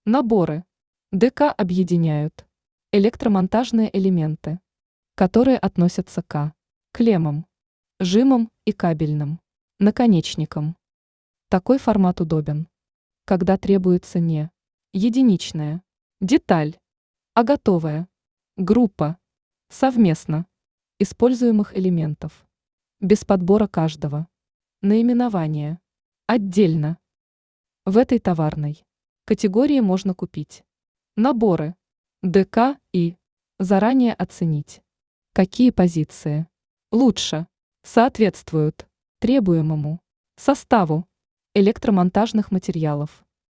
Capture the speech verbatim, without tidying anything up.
Наборы. ДК объединяют электромонтажные элементы, которые относятся к клеммам, жимам и кабельным наконечникам. Такой формат удобен, когда требуется не единичная деталь, а готовая группа совместно используемых элементов, без подбора каждого наименования отдельно. В этой товарной категории можно купить наборы ДК и заранее оценить, какие позиции лучше соответствуют требуемому составу электромонтажных материалов.